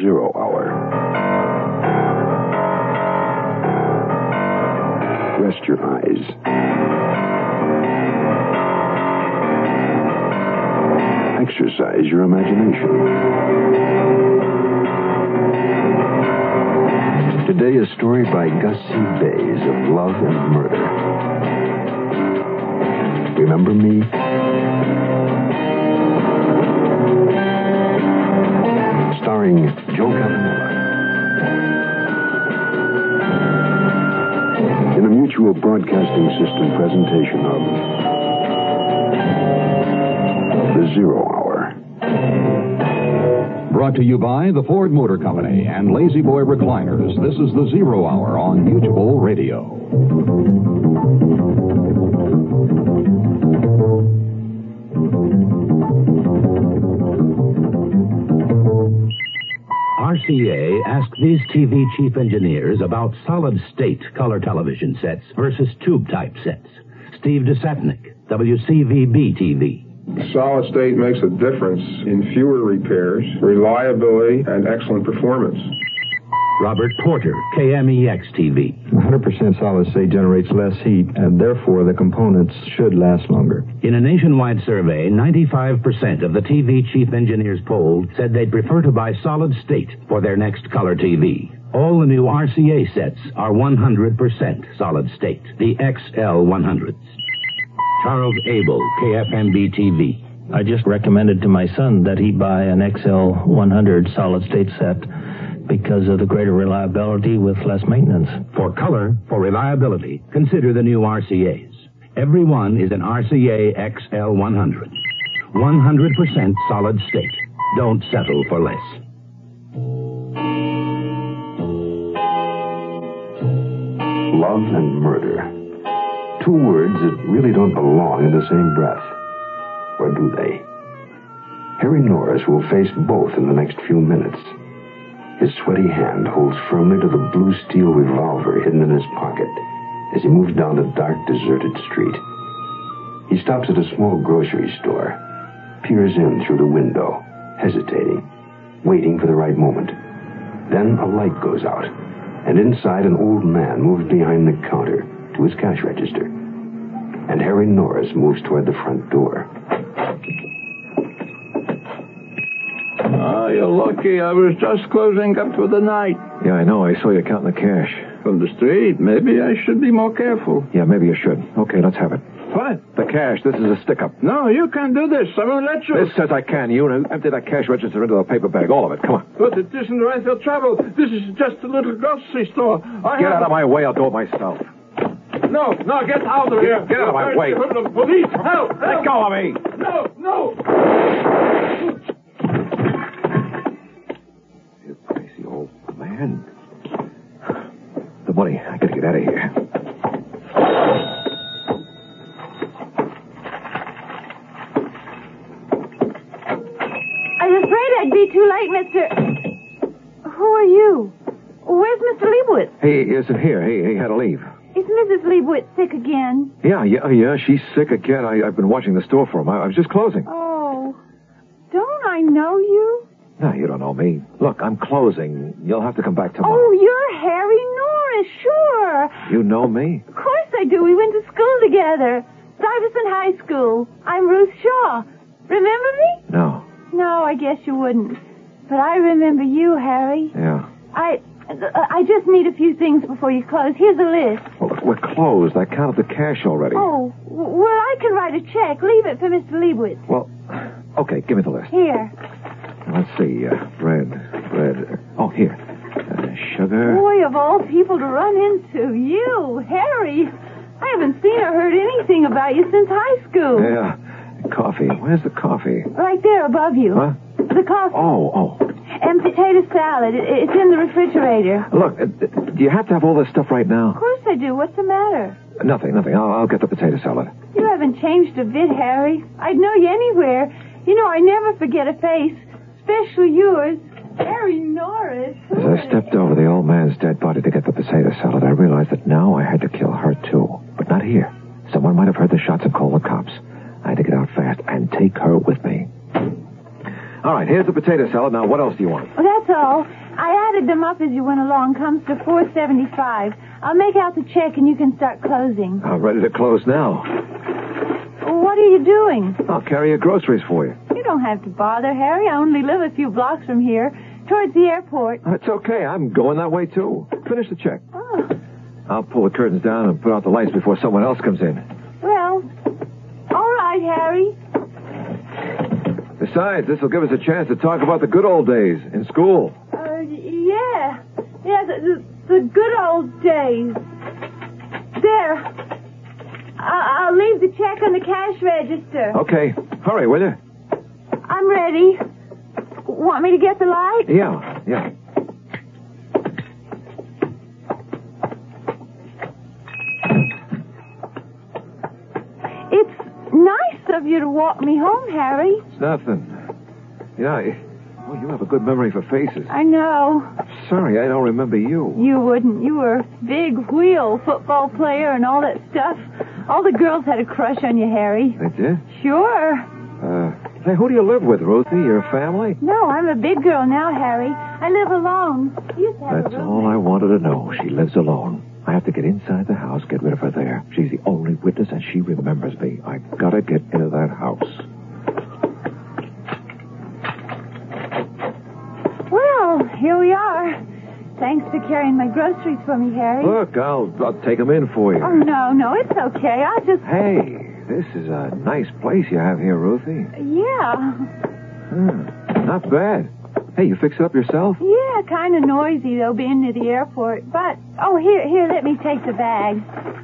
Zero Hour. Rest your eyes. Exercise your imagination. Today, a story by Gus C. Bays of love and murder. Remember me? Starring Joe Cavanella. In a Mutual Broadcasting System presentation of The Zero Hour. Brought to you by the Ford Motor Company and Lazy Boy Recliners. This is The Zero Hour on Mutual Radio. RCA asked these TV chief engineers about solid-state color television sets versus tube-type sets. Steve Desatnik, WCVB-TV. Solid state makes a difference in fewer repairs, reliability, and excellent performance. Robert Porter, KMEX-TV. 100% solid state generates less heat, and therefore the components should last longer. In a nationwide survey, 95% of the TV chief engineers polled said they'd prefer to buy solid state for their next color TV. All the new RCA sets are 100% solid state, the XL100s. Charles Abel, KFMB-TV. I just recommended to my son that he buy an XL100 solid-state set because of the greater reliability with less maintenance. For color, for reliability, consider the new RCAs. Every one is an RCA XL100. 100% solid state. Don't settle for less. Love and murder. Two words that really don't belong in the same breath. Or do they? Harry Norris will face both in the next few minutes. His sweaty hand holds firmly to the blue steel revolver hidden in his pocket as he moves down a dark, deserted street. He stops at a small grocery store, peers in through the window, hesitating, waiting for the right moment. Then a light goes out, and inside an old man moves behind the counter to his cash register. And Harry Norris moves toward the front door. Oh, you're lucky. I was just closing up for the night. Yeah, I know. I saw you counting the cash. From the street. Maybe I should be more careful. Yeah, maybe you should. Okay, let's have it. What? The cash. This is a stick-up. No, you can't do this. I won't let you. This says I can. You empty that cash register into the paper bag. All of it. Come on. But it isn't right for travel. This is just a little grocery store. Get out of my way. I'll do it myself. No, get out of here. Get out of my way. Police, help. Let go of me. No. You crazy old man. The money. I gotta get out of here. I was afraid I'd be too late, Mr. Who are you? Where's Mr. Leibowitz? He isn't here. He had to leave. Is Mrs. Leibowitz sick again? Yeah, she's sick again. I've been watching the store for him. I was just closing. Oh, don't I know you? No, you don't know me. Look, I'm closing. You'll have to come back tomorrow. Oh, you're Harry Norris, sure. You know me? Of course I do. We went to school together. Stuyvesant High School. I'm Ruth Shaw. Remember me? No. No, I guess you wouldn't. But I remember you, Harry. Yeah. I just need a few things before you close. Here's a list. Well, we're closed. I counted the cash already. Oh, well, I can write a check. Leave it for Mr. Leibowitz. Well, okay, give me the list. Here. Let's see. Bread. Oh, here. Sugar. Boy, of all people to run into. You, Harry. I haven't seen or heard anything about you since high school. Yeah. Coffee. Where's the coffee? Right there above you. Huh? The coffee. Oh. And potato salad. It's in the refrigerator. Look, do you have to have all this stuff right now? Of course I do. What's the matter? Nothing. I'll get the potato salad. You haven't changed a bit, Harry. I'd know you anywhere. You know, I never forget a face, especially yours. Harry Norris. As I stepped over the old man's dead body to get the potato salad, I realized that now I had to kill her, too. But not here. Someone might have heard the shots and called the cops. I had to get out fast and take her with me. All right, here's the potato salad. Now, what else do you want? Well, that's all. I added them up as you went along. Comes to $4.75. I'll make out the check and you can start closing. I'm ready to close now. What are you doing? I'll carry your groceries for you. You don't have to bother, Harry. I only live a few blocks from here, towards the airport. It's okay. I'm going that way, too. Finish the check. Oh. I'll pull the curtains down and put out the lights before someone else comes in. Well, all right, Harry. Besides, this will give us a chance to talk about the good old days in school. Yeah. Yeah, the good old days. There. I'll leave the check on the cash register. Okay. Hurry, will you? I'm ready. Want me to get the light? Yeah. It's nice of you to walk me home, Harry. It's nothing. You have a good memory for faces. I know. Sorry, I don't remember you. You wouldn't. You were a big wheel football player and all that stuff. All the girls had a crush on you, Harry. They did? Sure. Hey, who do you live with, Ruthie? Your family? No, I'm a big girl now, Harry. I live alone. You used to have That's a all I wanted to know. She lives alone. I have to get inside the house, get rid of her there. She's the only witness, and she remembers me. I gotta get into that house. Well, here we are. Thanks for carrying my groceries for me, Harry. Look, I'll take them in for you. Oh, no, it's okay. I'll just... Hey, this is a nice place you have here, Ruthie. Yeah. Not bad. Hey, you fix it up yourself? Yeah, kind of noisy, though, being near the airport. But, here, let me take the bag.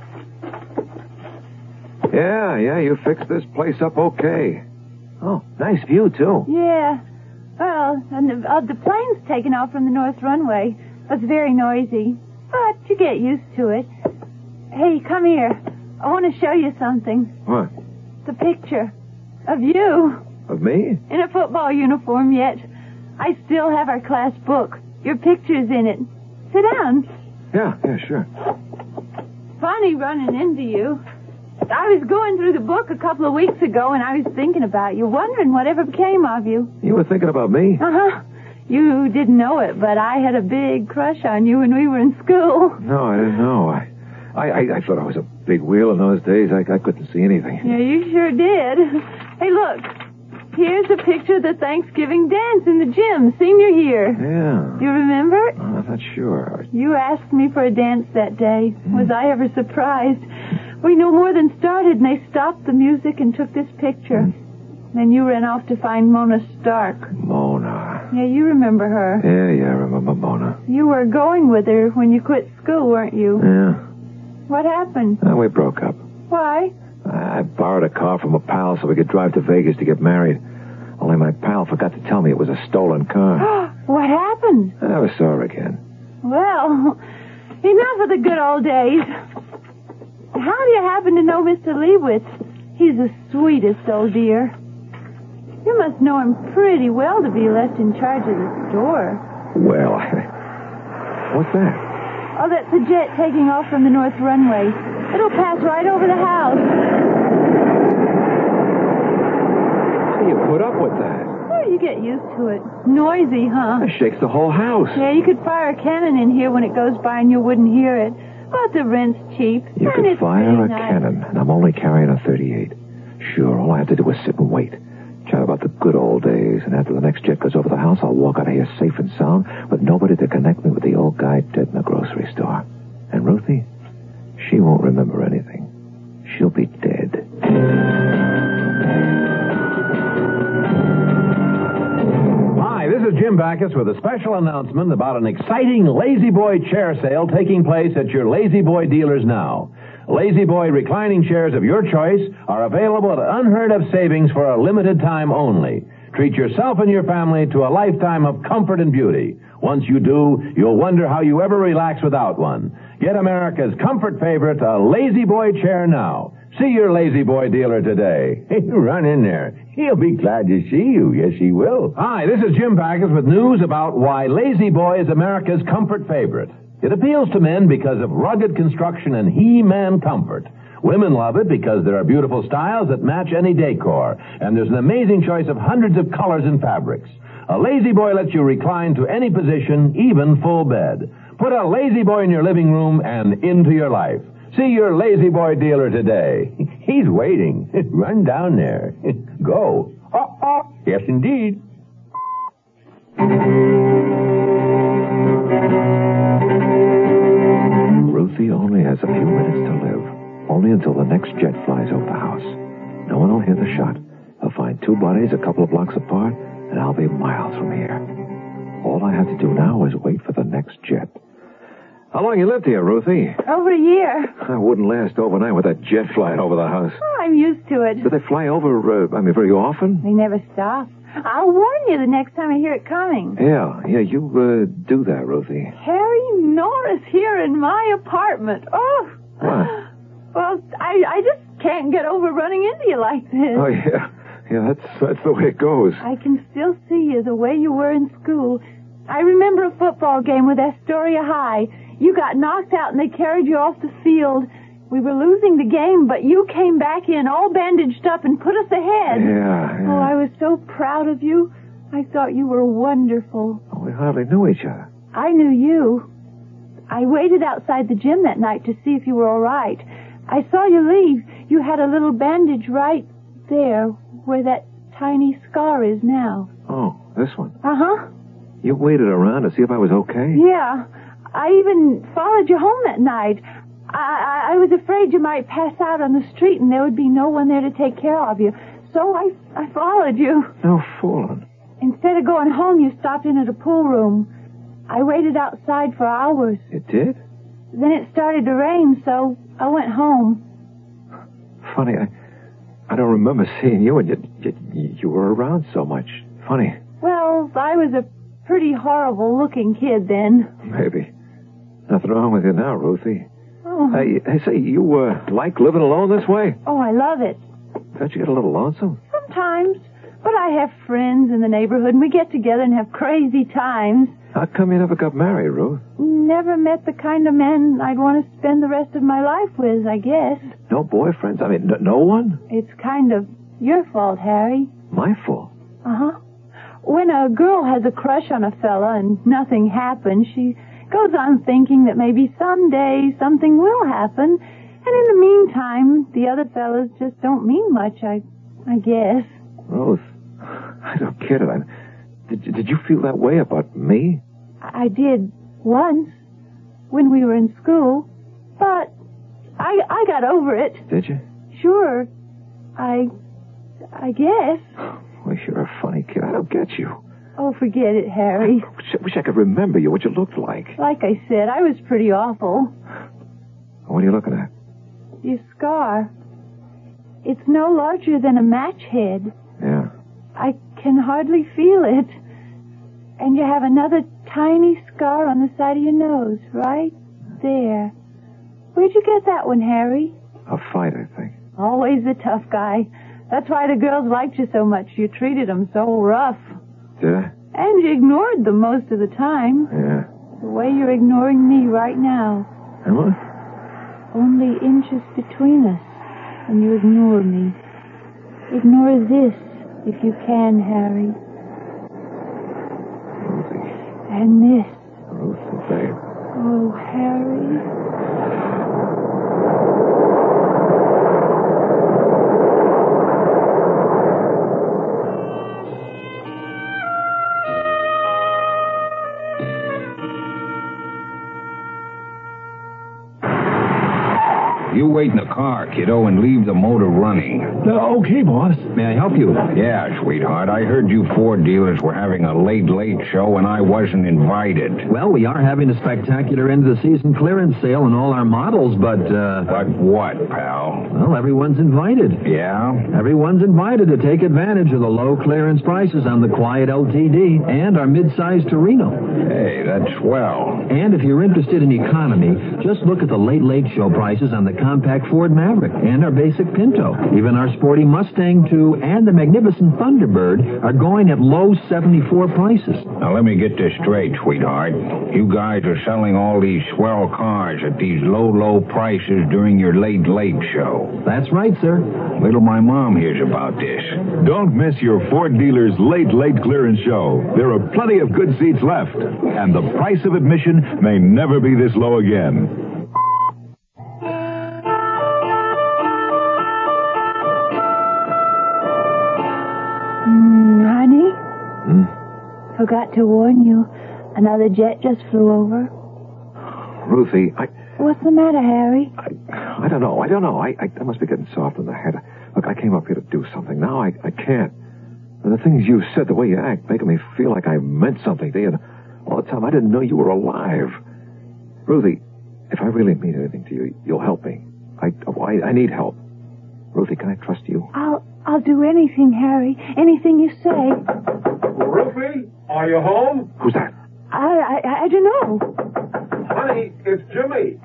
Yeah, you fixed this place up okay. Oh, nice view, too. Yeah. Well, and the plane's taking off from the north runway. It's very noisy, but you get used to it. Hey, come here. I want to show you something. What? The picture of you. Of me? In a football uniform yet. I still have our class book. Your picture's in it. Sit down. Yeah, sure. Funny running into you. I was going through the book a couple of weeks ago, and I was thinking about you, wondering whatever became of you. You were thinking about me? Uh-huh. You didn't know it, but I had a big crush on you when we were in school. No, I didn't know. I thought I was a big wheel in those days. I couldn't see anything. Yeah, you sure did. Hey, look. Here's a picture of the Thanksgiving dance in the gym, senior year. Yeah. You remember? I'm not sure. You asked me for a dance that day. Was I ever surprised? We no more than started, and they stopped the music and took this picture. Then you ran off to find Mona Stark. Mona. Yeah, you remember her. Yeah, I remember Mona. You were going with her when you quit school, weren't you? Yeah. What happened? We broke up. Why? I borrowed a car from a pal so we could drive to Vegas to get married. Only my pal forgot to tell me it was a stolen car. What happened? I never saw her again. Well, enough of the good old days. How do you happen to know Mr. Leibowitz? He's the sweetest old dear. You must know him pretty well to be left in charge of the store. Well, what's that? Oh, that's a jet taking off from the north runway. It'll pass right over the house. How do you put up with that? Oh, you get used to it. Noisy, huh? It shakes the whole house. Yeah, you could fire a cannon in here when it goes by and you wouldn't hear it. But the rent's cheap. You and could it's fire pretty a nice. cannon, and I'm only carrying a .38. Sure, all I have to do is sit and wait. Chat about the good old days, and after the next jet goes over the house, I'll walk out of here safe and sound with nobody to connect me with the old guy dead in the grocery store. And Ruthie, she won't remember anything. She'll be dead. Hi, this is Jim Backus with a special announcement about an exciting Lazy Boy chair sale taking place at your Lazy Boy dealers now. Lazy Boy reclining chairs of your choice are available at unheard of savings for a limited time only. Treat yourself and your family to a lifetime of comfort and beauty. Once you do, you'll wonder how you ever relax without one. Get America's comfort favorite, a Lazy Boy chair now. See your Lazy Boy dealer today. Hey, run in there. He'll be glad to see you. Yes, he will. Hi, this is Jim Backus with news about why Lazy Boy is America's comfort favorite. It appeals to men because of rugged construction and He-Man comfort. Women love it because there are beautiful styles that match any decor, and there's an amazing choice of hundreds of colors and fabrics. A Lazy Boy lets you recline to any position, even full bed. Put a Lazy Boy in your living room and into your life. See your Lazy Boy dealer today. He's waiting. Run down there. Go. Yes, indeed. Ruthie only has a few minutes to live. Only until the next jet flies over the house. No one will hear the shot. They'll find two bodies a couple of blocks apart, and I'll be miles from here. All I have to do now is wait for the next jet. How long you lived here, Ruthie? Over a year. I wouldn't last overnight with that jet flying over the house. Oh, I'm used to it. Do they fly over, very often? They never stop. I'll warn you the next time I hear it coming. Yeah, you do that, Ruthie. Harry Norris here in my apartment. Oh. What? Well, I just can't get over running into you like this. Oh, yeah. Yeah, that's the way it goes. I can still see you the way you were in school. I remember a football game with Astoria High. You got knocked out and they carried you off the field. We were losing the game, but you came back in all bandaged up and put us ahead. Yeah. Oh, I was so proud of you. I thought you were wonderful. Oh, we hardly knew each other. I knew you. I waited outside the gym that night to see if you were all right. I saw you leave. You had a little bandage right there where that tiny scar is now. Oh, this one? Uh-huh. You waited around to see if I was okay? Yeah. I even followed you home that night. I was afraid you might pass out on the street and there would be no one there to take care of you. So I followed you. No fooling. Instead of going home, you stopped in at a pool room. I waited outside for hours. It did? Then it started to rain, so I went home. Funny, I don't remember seeing you, and yet you were around so much. Funny. Well, I was a pretty horrible-looking kid then. Maybe. Nothing wrong with you now, Ruthie. Oh. Hey, say, you like living alone this way? Oh, I love it. Don't you get a little lonesome? Sometimes. But I have friends in the neighborhood, and we get together and have crazy times. How come you never got married, Ruth? Never met the kind of man I'd want to spend the rest of my life with, I guess. No boyfriends? I mean, no one? It's kind of your fault, Harry. My fault? Uh-huh. When a girl has a crush on a fella and nothing happens, she goes on thinking that maybe someday something will happen. And in the meantime, the other fellas just don't mean much, I guess. Ruth, I don't get it. Did you feel that way about me? I did once, when we were in school. But I got over it. Did you? Sure. I guess. Well, you're a funny kid. I don't get you. Oh, forget it, Harry. I wish I could remember you, what you looked like. Like I said, I was pretty awful. What are you looking at? Your scar. It's no larger than a match head. Yeah. I can hardly feel it. And you have another tiny scar on the side of your nose, right there. Where'd you get that one, Harry? A fight, I think. Always the tough guy. That's why the girls liked you so much. You treated them so rough. Did I? And you ignored them most of the time. Yeah. The way you're ignoring me right now. Am I? Only inches between us, and you ignore me. Ignore this, if you can, Harry. Ruthie. And this. Ruthie, babe. Oh, Harry. You wait in the car, kiddo, and leave the motor running. Okay, boss. May I help you? Yeah, sweetheart. I heard you Ford dealers were having a late show, and I wasn't invited. Well, we are having a spectacular end-of-the-season clearance sale on all our models, but, But what, pal? well, everyone's invited. Yeah? Everyone's invited to take advantage of the low clearance prices on the Quiet LTD and our mid-size Torino. Hey, that's swell. And if you're interested in economy, just look at the late show prices on the compact Ford Maverick and our basic Pinto. Even our sporty Mustang 2 and the magnificent Thunderbird are going at low 74 prices. Now, let me get this straight, sweetheart. You guys are selling all these swell cars at these low prices during your late show. That's right, sir. Wait till my mom hears about this. Don't miss your Ford dealer's late clearance show. There are plenty of good seats left, and the price of admission may never be this low again. Honey? Forgot to warn you. Another jet just flew over. Ruthie, What's the matter, Harry? I don't know. I must be getting soft in the head. Look, I came up here to do something. Now I can't. And the things you said, the way you act, making me feel like I meant something to you. And all the time, I didn't know you were alive. Ruthie, if I really mean anything to you, you'll help me. I need help. Ruthie, can I trust you? I'll do anything, Harry. Anything you say. Ruthie, are you home? Who's that? I don't know. Honey, it's Jimmy.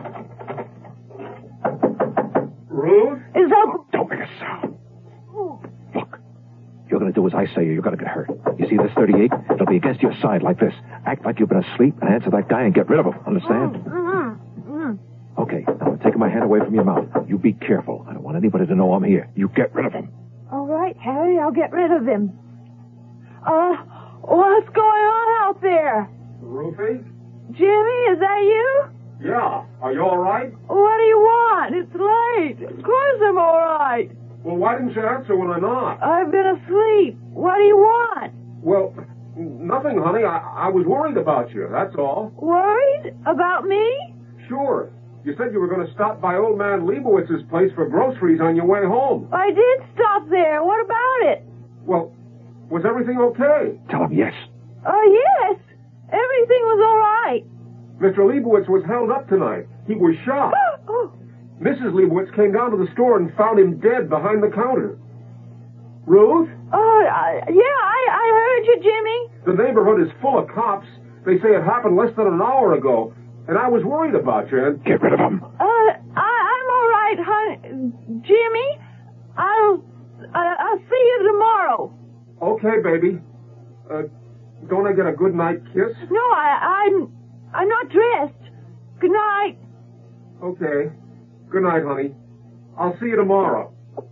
Ruth? Is that... Don't make a sound. Look, you're going to do as I say or you're going to get hurt. You see this 38? It'll be against your side like this. Act like you've been asleep and answer that guy and get rid of him. Understand? Okay, now I'm taking my hand away from your mouth. You be careful. I don't want anybody to know I'm here. You get rid of him. All right, Harry, I'll get rid of him. What's going on out there? Ruthie? Jimmy, is that you? Yeah. Are you all right? What do you want? It's late. Of course I'm all right. Well, why didn't you answer when I knocked? I've been asleep. What do you want? Well, nothing, honey. I was worried about you, that's all. Worried? About me? Sure. You said you were going to stop by old man Leibowitz's place for groceries on your way home. I did stop there. What about it? Well, was everything okay? Tell him yes. Yes. Everything was all right. Mr. Leibowitz was held up tonight. He was shot. Mrs. Leibowitz came down to the store and found him dead behind the counter. Ruth? Yeah, I heard you, Jimmy. The neighborhood is full of cops. They say it happened less than an hour ago. And I was worried about you, and... Get rid of him. I'm all right, honey. Jimmy, I'll see you tomorrow. Okay, baby. Don't I get a good night kiss? No, I'm not dressed. Good night. Okay. Good night, honey. I'll see you tomorrow.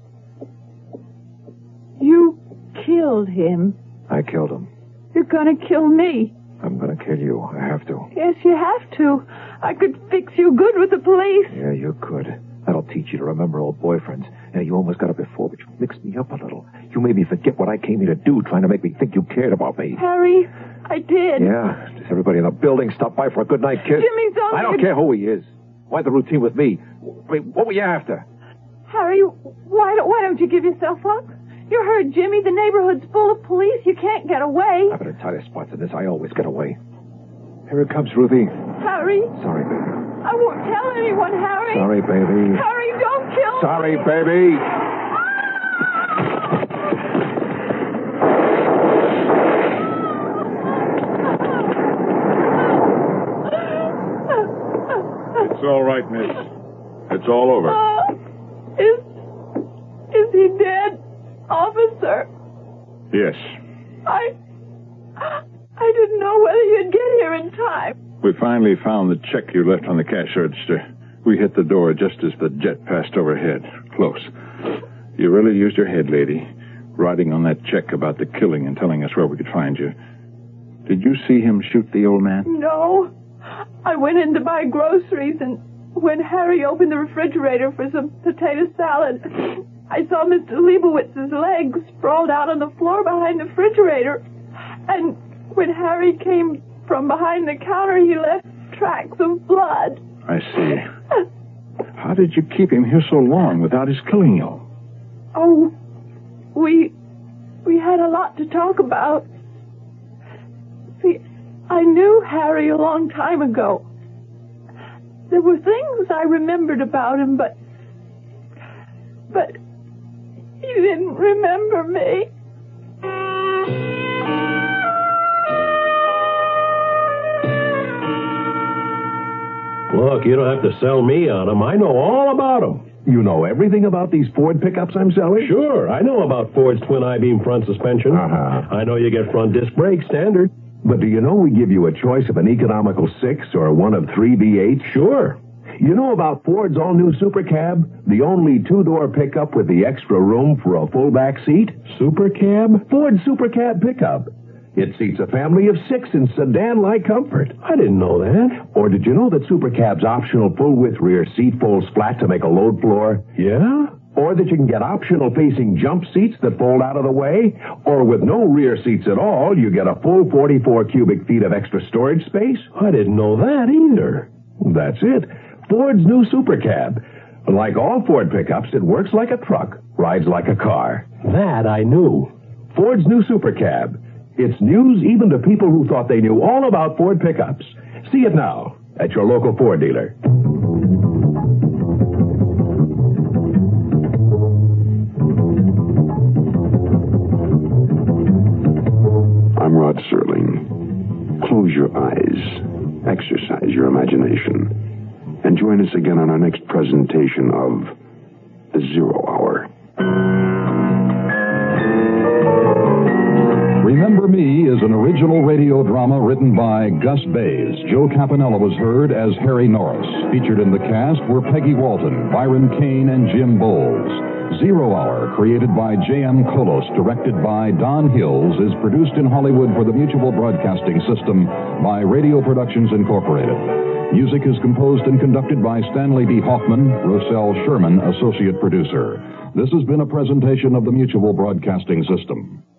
You killed him. I killed him. You're gonna kill me. I'm going to kill you. I have to. Yes, you have to. I could fix you good with the police. Yeah, you could. That'll teach you to remember old boyfriends. Yeah, you almost got it before, but you mixed me up a little. You made me forget what I came here to do, trying to make me think you cared about me. Harry, I did. Yeah? Does everybody in the building stop by for a good night kiss? Jimmy's only... I don't care who he is. Why the routine with me? I mean, what were you after? Harry, why don't you give yourself up? You're hurt, Jimmy. The neighborhood's full of police. You can't get away. I've been in tighter spots than this. I always get away. Here it comes, Ruthie. Harry. Sorry, baby. I won't tell anyone, Harry. Sorry, baby. Harry, don't kill Sorry, me. baby. It's all right, miss. It's all over. Is he dead, officer? Yes. I didn't know whether you'd get here in time. We finally found the check you left on the cash register. We hit the door just as the jet passed overhead. Close. You really used your head, lady, writing on that check about the killing and telling us where we could find you. Did you see him shoot the old man? No. I went in to buy groceries, and when Harry opened the refrigerator for some potato salad, I saw Mr. Leibowitz's legs sprawled out on the floor behind the refrigerator. And when Harry came from behind the counter, he left tracks of blood. I see. How did you keep him here so long without his killing you? Oh, we had a lot to talk about. See, I knew Harry a long time ago. There were things I remembered about him, but he didn't remember me. Look, you don't have to sell me on them. I know all about them. You know everything about these Ford pickups I'm selling? Sure, I know about Ford's twin I-beam front suspension. I know you get front disc brakes standard. But do you know we give you a choice of an economical 6 or one of 3 V8s? Sure. You know about Ford's all-new Super Cab? The only 2-door pickup with the extra room for a full back seat? Super Cab? Ford Super Cab pickup. It seats a family of 6 in sedan-like comfort. I didn't know that. Or did you know that Super Cab's optional full-width rear seat folds flat to make a load floor? Yeah? Or that you can get optional facing jump seats that fold out of the way? Or with no rear seats at all, you get a full 44 cubic feet of extra storage space? I didn't know that either. That's it. Ford's new Super Cab. Like all Ford pickups, it works like a truck, rides like a car. That I knew. Ford's new Super Cab. It's news even to people who thought they knew all about Ford pickups. See it now at your local Ford dealer. I'm Rod Serling. Close your eyes. Exercise your imagination. And join us again on our next presentation of The Zero Hour. Remember Me is an original radio drama written by Gus Bays. Joe Campanella was heard as Harry Norris. Featured in the cast were Peggy Walton, Byron Kane, and Jim Bowles. Zero Hour, created by J.M. Kolos, directed by Don Hills, is produced in Hollywood for the Mutual Broadcasting System by Radio Productions Incorporated. Music is composed and conducted by Stanley D. Hoffman, Roselle Sherman, associate producer. This has been a presentation of the Mutual Broadcasting System.